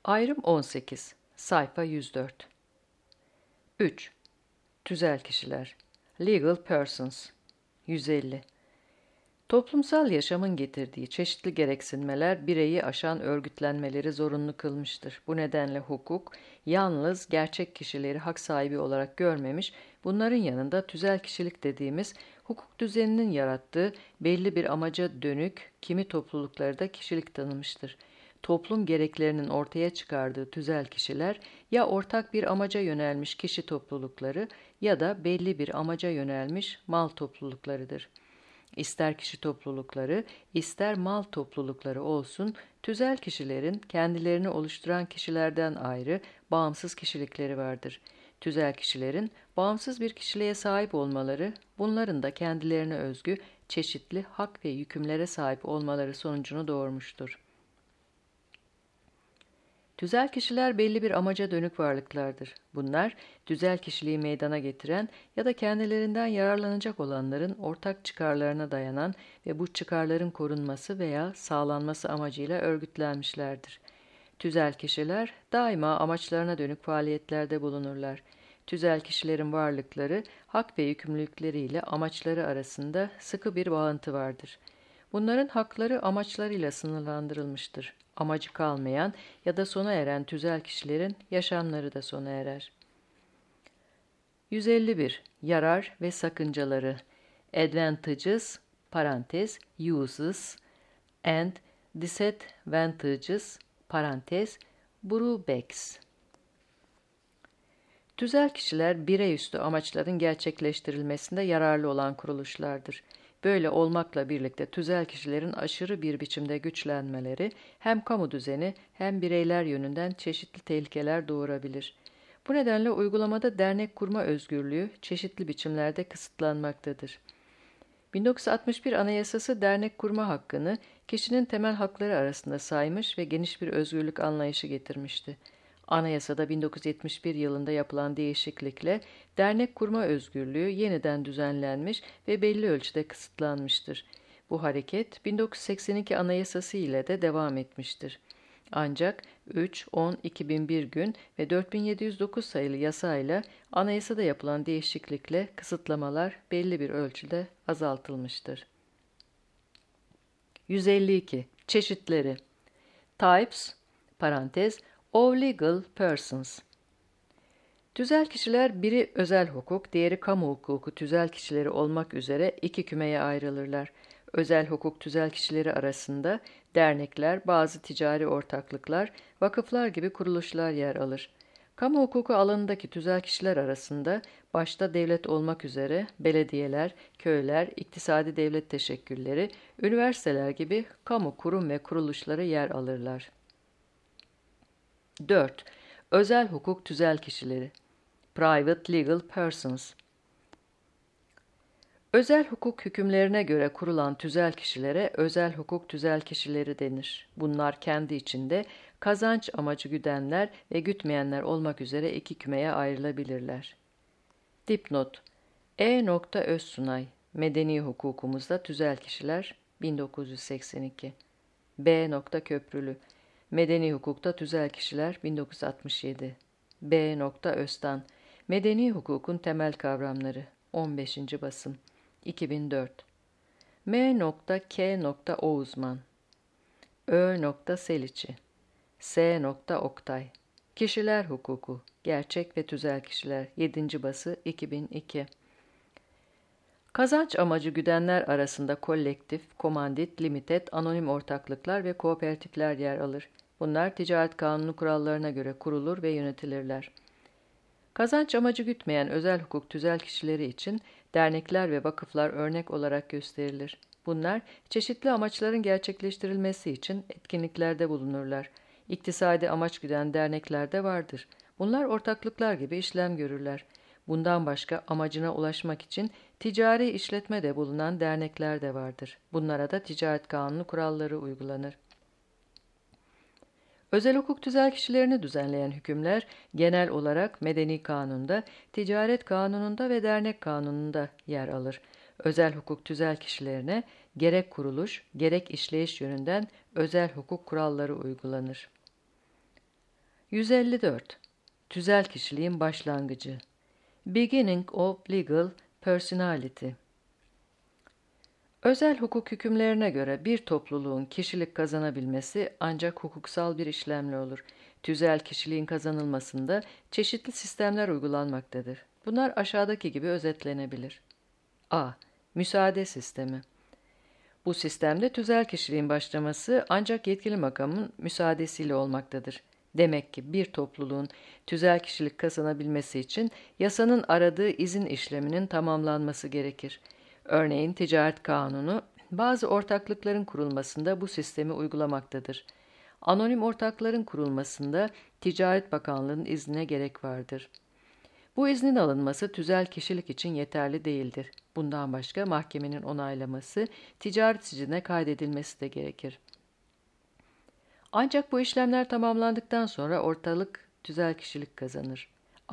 Ayrım 18. Sayfa 104. 3. Tüzel kişiler. Legal persons. 150. Toplumsal yaşamın getirdiği çeşitli gereksinmeler bireyi aşan örgütlenmeleri zorunlu kılmıştır. Bu nedenle hukuk, yalnız gerçek kişileri hak sahibi olarak görmemiş, bunların yanında tüzel kişilik dediğimiz hukuk düzeninin yarattığı belli bir amaca dönük kimi toplulukları da kişilik tanımıştır. Toplum gereklerinin ortaya çıkardığı tüzel kişiler ya ortak bir amaca yönelmiş kişi toplulukları ya da belli bir amaca yönelmiş mal topluluklarıdır. İster kişi toplulukları, ister mal toplulukları olsun, tüzel kişilerin kendilerini oluşturan kişilerden ayrı, bağımsız kişilikleri vardır. Tüzel kişilerin bağımsız bir kişiliğe sahip olmaları, bunların da kendilerine özgü çeşitli hak ve yükümlere sahip olmaları sonucunu doğurmuştur. Tüzel kişiler belli bir amaca dönük varlıklardır. Bunlar, tüzel kişiliği meydana getiren ya da kendilerinden yararlanacak olanların ortak çıkarlarına dayanan ve bu çıkarların korunması veya sağlanması amacıyla örgütlenmişlerdir. Tüzel kişiler daima amaçlarına dönük faaliyetlerde bulunurlar. Tüzel kişilerin varlıkları, hak ve yükümlülükleriyle amaçları arasında sıkı bir bağıntı vardır. Bunların hakları amaçlarıyla sınırlandırılmıştır. Amacı kalmayan ya da sona eren tüzel kişilerin yaşamları da sona erer. 151. Yarar ve sakıncaları. Advantages, parantez, uses and disadvantages, parantez, drawbacks. Tüzel kişiler bireyüstü amaçların gerçekleştirilmesinde yararlı olan kuruluşlardır. Böyle olmakla birlikte tüzel kişilerin aşırı bir biçimde güçlenmeleri hem kamu düzeni hem bireyler yönünden çeşitli tehlikeler doğurabilir. Bu nedenle uygulamada dernek kurma özgürlüğü çeşitli biçimlerde kısıtlanmaktadır. 1961 Anayasası dernek kurma hakkını kişinin temel hakları arasında saymış ve geniş bir özgürlük anlayışı getirmişti. Anayasada 1971 yılında yapılan değişiklikle dernek kurma özgürlüğü yeniden düzenlenmiş ve belli ölçüde kısıtlanmıştır. Bu hareket 1982 Anayasası ile de devam etmiştir. Ancak 3-10-2001 gün ve 4709 sayılı yasayla anayasada yapılan değişiklikle kısıtlamalar belli bir ölçüde azaltılmıştır. 152. Çeşitleri. Types, parantez, of legal persons. Tüzel kişiler biri özel hukuk, diğeri kamu hukuku tüzel kişileri olmak üzere iki kümeye ayrılırlar. Özel hukuk tüzel kişileri arasında dernekler, bazı ticari ortaklıklar, vakıflar gibi kuruluşlar yer alır. Kamu hukuku alanındaki tüzel kişiler arasında başta devlet olmak üzere belediyeler, köyler, iktisadi devlet teşekkülleri, üniversiteler gibi kamu kurum ve kuruluşları yer alırlar. 4. Özel hukuk tüzel kişileri. Private legal persons. Özel hukuk hükümlerine göre kurulan tüzel kişilere özel hukuk tüzel kişileri denir. Bunlar kendi içinde kazanç amacı güdenler ve gütmeyenler olmak üzere iki kümeye ayrılabilirler. Dipnot: E. Özsunay, Medeni Hukukumuzda Tüzel Kişiler, 1982. B. Köprülü, Medeni Hukukta Tüzel Kişiler, 1967. B. Öztan, Medeni Hukukun Temel Kavramları, 15. basım, 2004. M. K. Oğuzman, Ö. Seliçi, S. Oktay, Kişiler Hukuku, Gerçek ve Tüzel Kişiler, 7. bası, 2002. Kazanç amacı güdenler arasında kolektif, komandit, limited, anonim ortaklıklar ve kooperatifler yer alır. Bunlar ticaret kanunu kurallarına göre kurulur ve yönetilirler. Kazanç amacı gütmeyen özel hukuk tüzel kişileri için dernekler ve vakıflar örnek olarak gösterilir. Bunlar çeşitli amaçların gerçekleştirilmesi için etkinliklerde bulunurlar. İktisadi amaç güden dernekler de vardır. Bunlar ortaklıklar gibi işlem görürler. Bundan başka amacına ulaşmak için ticari işletmede bulunan dernekler de vardır. Bunlara da ticaret kanunu kuralları uygulanır. Özel hukuk tüzel kişilerini düzenleyen hükümler genel olarak Medeni Kanun'da, Ticaret Kanunu'nda ve Dernek Kanunu'nda yer alır. Özel hukuk tüzel kişilerine gerek kuruluş, gerek işleyiş yönünden özel hukuk kuralları uygulanır. 154. Tüzel kişiliğin başlangıcı. Beginning of legal personality. Özel hukuk hükümlerine göre bir topluluğun kişilik kazanabilmesi ancak hukuksal bir işlemle olur. Tüzel kişiliğin kazanılmasında çeşitli sistemler uygulanmaktadır. Bunlar aşağıdaki gibi özetlenebilir. A. Müsaade sistemi. Bu sistemde tüzel kişiliğin başlaması ancak yetkili makamın müsaadesiyle olmaktadır. Demek ki bir topluluğun tüzel kişilik kazanabilmesi için yasanın aradığı izin işleminin tamamlanması gerekir. Örneğin ticaret kanunu bazı ortaklıkların kurulmasında bu sistemi uygulamaktadır. Anonim ortakların kurulmasında Ticaret Bakanlığı'nın iznine gerek vardır. Bu iznin alınması tüzel kişilik için yeterli değildir. Bundan başka mahkemenin onaylaması, ticaret siciline kaydedilmesi de gerekir. Ancak bu işlemler tamamlandıktan sonra ortaklık tüzel kişilik kazanır.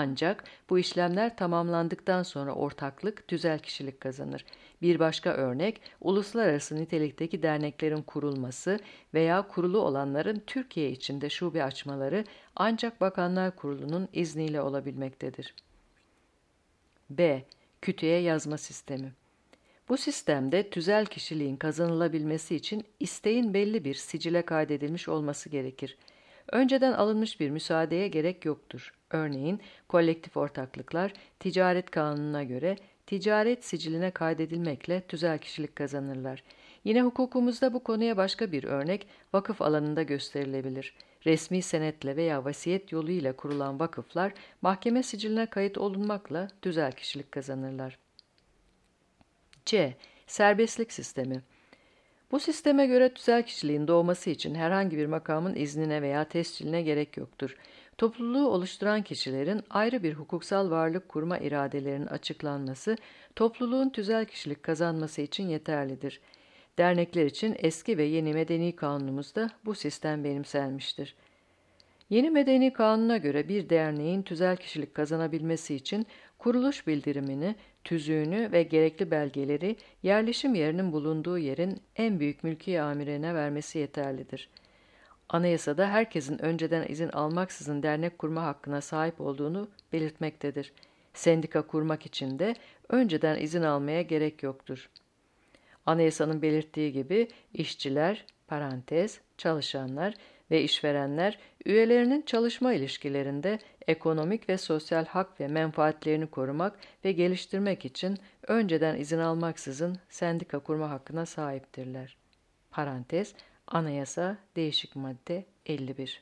Bir başka örnek, uluslararası nitelikteki derneklerin kurulması veya kurulu olanların Türkiye içinde şube açmaları ancak Bakanlar Kurulu'nun izniyle olabilmektedir. B. Kütüğe yazma sistemi. Bu sistemde tüzel kişiliğin kazanılabilmesi için isteğin belli bir sicile kaydedilmiş olması gerekir. Önceden alınmış bir müsaadeye gerek yoktur. Örneğin kolektif ortaklıklar ticaret kanununa göre ticaret siciline kaydedilmekle tüzel kişilik kazanırlar. Yine hukukumuzda bu konuya başka bir örnek vakıf alanında gösterilebilir. Resmi senetle veya vasiyet yoluyla kurulan vakıflar mahkeme siciline kayıt olunmakla tüzel kişilik kazanırlar. C. Serbestlik sistemi. Bu sisteme göre tüzel kişiliğin doğması için herhangi bir makamın iznine veya tesciline gerek yoktur. Topluluğu oluşturan kişilerin ayrı bir hukuksal varlık kurma iradelerinin açıklanması, topluluğun tüzel kişilik kazanması için yeterlidir. Dernekler için eski ve yeni medeni kanunumuzda bu sistem benimsenmiştir. Yeni medeni kanuna göre bir derneğin tüzel kişilik kazanabilmesi için kuruluş bildirimini, tüzüğünü ve gerekli belgeleri yerleşim yerinin bulunduğu yerin en büyük mülki amirine vermesi yeterlidir. Anayasada herkesin önceden izin almaksızın dernek kurma hakkına sahip olduğunu belirtmektedir. Sendika kurmak için de önceden izin almaya gerek yoktur. Anayasanın belirttiği gibi işçiler, çalışanlar ve işverenler üyelerinin çalışma ilişkilerinde ekonomik ve sosyal hak ve menfaatlerini korumak ve geliştirmek için önceden izin almaksızın sendika kurma hakkına sahiptirler. Anayasa değişik madde 51.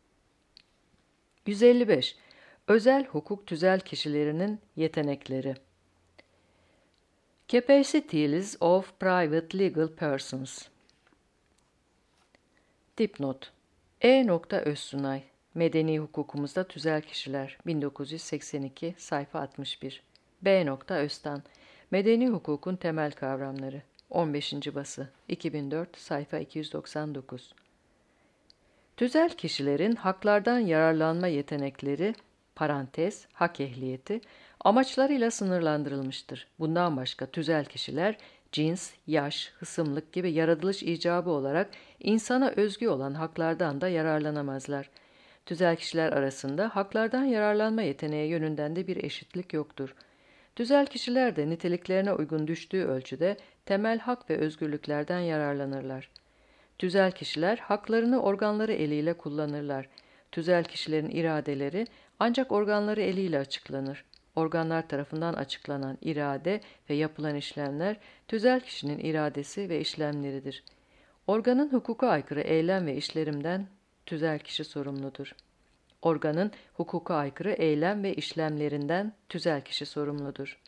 155. Özel hukuk tüzel kişilerinin yetenekleri. Capacities of private legal persons. Dipnot. E. Özsunay. Medeni hukukumuzda tüzel kişiler. 1982, sayfa 61. B. Öztan. Medeni hukukun temel kavramları. 15. bası. 2004, sayfa 299. Tüzel kişilerin haklardan yararlanma yetenekleri, hak ehliyeti, amaçlarıyla sınırlandırılmıştır. Bundan başka tüzel kişiler, cins, yaş, hısımlık gibi yaratılış icabı olarak insana özgü olan haklardan da yararlanamazlar. Tüzel kişiler arasında haklardan yararlanma yeteneği yönünden de bir eşitlik yoktur. Tüzel kişiler de niteliklerine uygun düştüğü ölçüde temel hak ve özgürlüklerden yararlanırlar. Tüzel kişiler haklarını organları eliyle kullanırlar. Tüzel kişilerin iradeleri ancak organları eliyle açıklanır. Organlar tarafından açıklanan irade ve yapılan işlemler tüzel kişinin iradesi ve işlemleridir. Organın hukuka aykırı eylem ve işlerimden tüzel kişi sorumludur. Organın hukuka aykırı eylem ve işlemlerinden tüzel kişi sorumludur.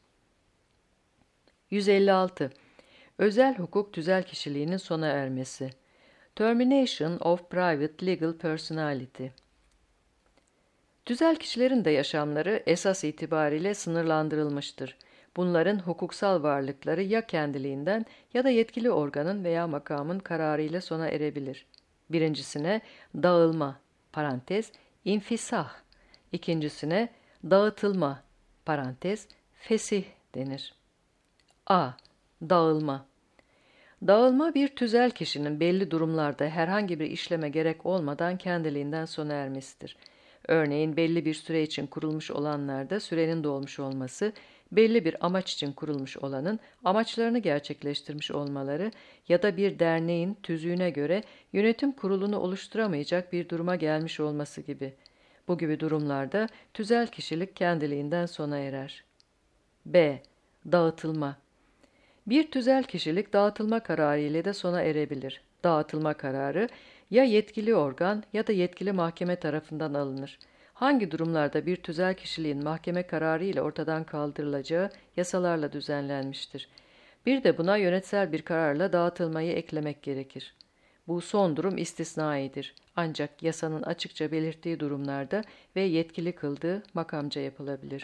156. Özel hukuk tüzel kişiliğinin sona ermesi. Termination of private legal personality. Tüzel kişilerin de yaşamları esas itibariyle sınırlandırılmıştır. Bunların hukuksal varlıkları ya kendiliğinden ya da yetkili organın veya makamın kararıyla sona erebilir. Birincisine dağılma, infisah, ikincisine dağıtılma, fesih denir. A. Dağılma. Dağılma bir tüzel kişinin belli durumlarda herhangi bir işleme gerek olmadan kendiliğinden sona ermesidir. Örneğin belli bir süre için kurulmuş olanlarda sürenin dolmuş olması, belli bir amaç için kurulmuş olanın amaçlarını gerçekleştirmiş olmaları ya da bir derneğin tüzüğüne göre yönetim kurulunu oluşturamayacak bir duruma gelmiş olması gibi. Bu gibi durumlarda tüzel kişilik kendiliğinden sona erer. B. Dağıtılma. Bir tüzel kişilik dağıtılma kararı ile de sona erebilir. Dağıtılma kararı ya yetkili organ ya da yetkili mahkeme tarafından alınır. Hangi durumlarda bir tüzel kişiliğin mahkeme kararı ile ortadan kaldırılacağı yasalarla düzenlenmiştir. Bir de buna yönetsel bir kararla dağıtılmayı eklemek gerekir. Bu son durum istisnaidir. Ancak yasanın açıkça belirttiği durumlarda ve yetkili kıldığı makamca yapılabilir.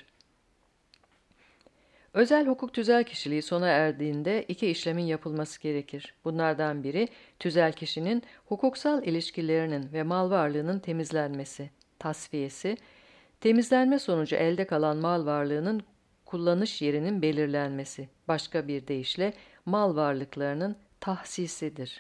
Özel hukuk tüzel kişiliği sona erdiğinde iki işlemin yapılması gerekir. Bunlardan biri tüzel kişinin hukuksal ilişkilerinin ve mal varlığının temizlenmesi, tasfiyesi, temizlenme sonucu elde kalan mal varlığının kullanış yerinin belirlenmesi, başka bir deyişle mal varlıklarının tahsisidir.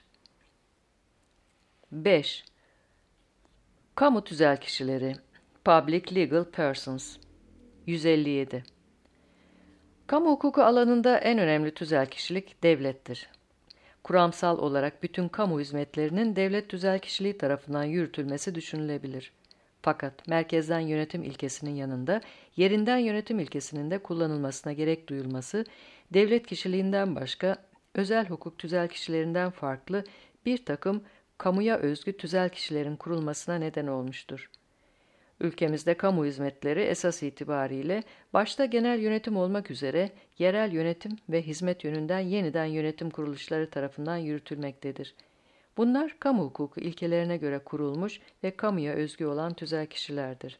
5. Kamu tüzel kişileri, Public Legal Persons. 157. Kamu hukuku alanında en önemli tüzel kişilik devlettir. Kuramsal olarak bütün kamu hizmetlerinin devlet tüzel kişiliği tarafından yürütülmesi düşünülebilir. Fakat merkezden yönetim ilkesinin yanında yerinden yönetim ilkesinin de kullanılmasına gerek duyulması, devlet kişiliğinden başka özel hukuk tüzel kişilerinden farklı bir takım kamuya özgü tüzel kişilerin kurulmasına neden olmuştur. Ülkemizde kamu hizmetleri esas itibariyle başta genel yönetim olmak üzere yerel yönetim ve hizmet yönünden yeniden yönetim kuruluşları tarafından yürütülmektedir. Bunlar kamu hukuku ilkelerine göre kurulmuş ve kamuya özgü olan tüzel kişilerdir.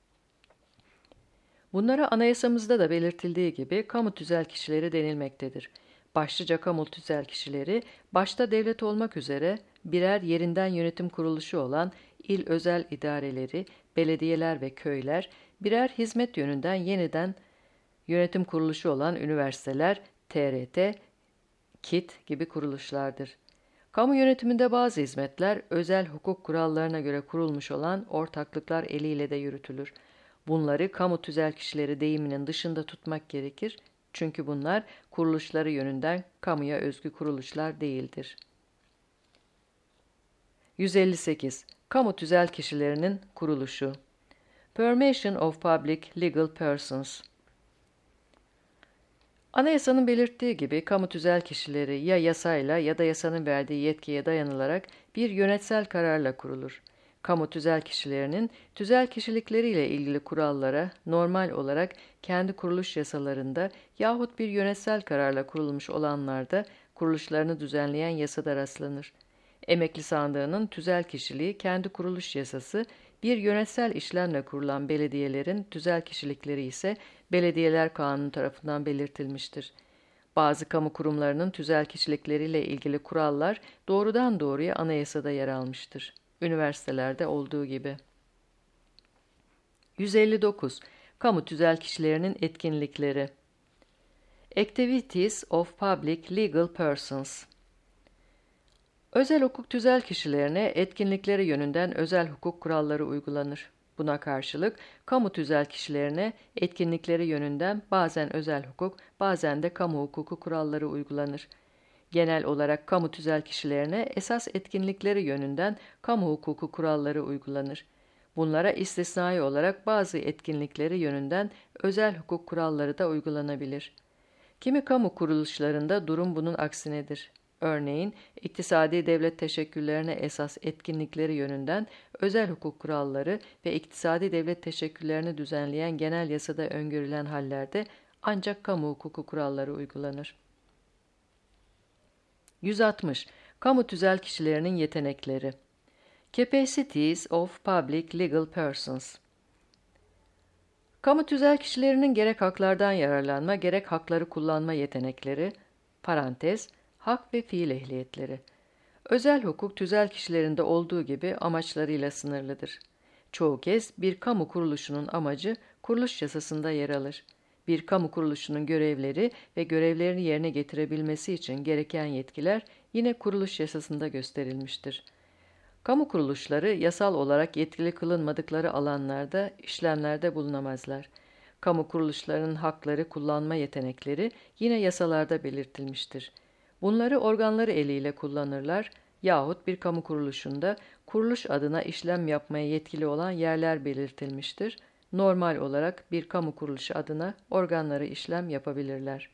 Bunlara anayasamızda da belirtildiği gibi kamu tüzel kişileri denilmektedir. Başlıca kamu tüzel kişileri, başta devlet olmak üzere birer yerinden yönetim kuruluşu olan il özel idareleri, belediyeler ve köyler, birer hizmet yönünden yeniden yönetim kuruluşu olan üniversiteler, TRT, KİT gibi kuruluşlardır. Kamu yönetiminde bazı hizmetler özel hukuk kurallarına göre kurulmuş olan ortaklıklar eliyle de yürütülür. Bunları kamu tüzel kişileri deyiminin dışında tutmak gerekir. Çünkü bunlar kuruluşları yönünden kamuya özgü kuruluşlar değildir. 158. Kamu tüzel kişilerinin kuruluşu. Formation of Public Legal Persons. Anayasanın belirttiği gibi kamu tüzel kişileri ya yasayla ya da yasanın verdiği yetkiye dayanılarak bir yönetsel kararla kurulur. Kamu tüzel kişilerinin tüzel kişilikleriyle ilgili kurallara normal olarak kendi kuruluş yasalarında yahut bir yönetsel kararla kurulmuş olanlarda kuruluşlarını düzenleyen yasada rastlanır. Emekli sandığının tüzel kişiliği kendi kuruluş yasası, bir yönetsel işlemle kurulan belediyelerin tüzel kişilikleri ise Belediyeler Kanunu tarafından belirtilmiştir. Bazı kamu kurumlarının tüzel kişilikleriyle ilgili kurallar doğrudan doğruya anayasada yer almıştır. Üniversitelerde olduğu gibi. 159. Kamu tüzel kişilerinin etkinlikleri. Activities of Public Legal Persons. Özel hukuk tüzel kişilerine etkinlikleri yönünden özel hukuk kuralları uygulanır. Buna karşılık kamu tüzel kişilerine etkinlikleri yönünden bazen özel hukuk, bazen de kamu hukuku kuralları uygulanır. Genel olarak kamu tüzel kişilerine esas etkinlikleri yönünden kamu hukuku kuralları uygulanır. Bunlara istisnai olarak bazı etkinlikleri yönünden özel hukuk kuralları da uygulanabilir. Kimi kamu kuruluşlarında durum bunun aksinedir. Örneğin, iktisadi devlet teşekküllerine esas etkinlikleri yönünden özel hukuk kuralları ve iktisadi devlet teşekküllerini düzenleyen genel yasada öngörülen hallerde ancak kamu hukuku kuralları uygulanır. 160. Kamu tüzel kişilerinin yetenekleri. Capacities of Public Legal Persons. Kamu tüzel kişilerinin gerek haklardan yararlanma, gerek hakları kullanma yetenekleri, parantez, hak ve fiil ehliyetleri. Özel hukuk tüzel kişilerinde olduğu gibi amaçlarıyla sınırlıdır. Çoğu kez bir kamu kuruluşunun amacı kuruluş yasasında yer alır. Bir kamu kuruluşunun görevleri ve görevlerini yerine getirebilmesi için gereken yetkiler yine kuruluş yasasında gösterilmiştir. Kamu kuruluşları yasal olarak yetkili kılınmadıkları alanlarda işlemlerde bulunamazlar. Kamu kuruluşlarının hakları, kullanma yetenekleri yine yasalarda belirtilmiştir. Bunları organları eliyle kullanırlar yahut bir kamu kuruluşunda kuruluş adına işlem yapmaya yetkili olan yerler belirtilmiştir. Normal olarak bir kamu kuruluşu adına organları işlem yapabilirler.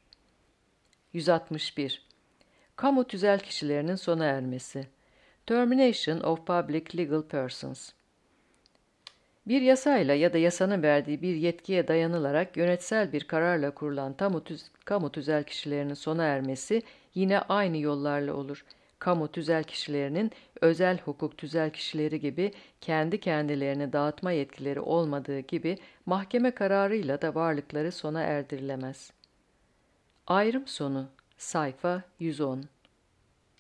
161. Kamu tüzel kişilerinin sona ermesi. Termination of public legal persons. Bir yasayla ya da yasanın verdiği bir yetkiye dayanılarak yönetsel bir kararla kurulan kamu tüzel kişilerinin sona ermesi yine aynı yollarla olur. Kamu tüzel kişilerinin özel hukuk tüzel kişileri gibi kendi kendilerini dağıtma yetkileri olmadığı gibi mahkeme kararıyla da varlıkları sona erdirilemez. Ayrım sonu. Sayfa 110.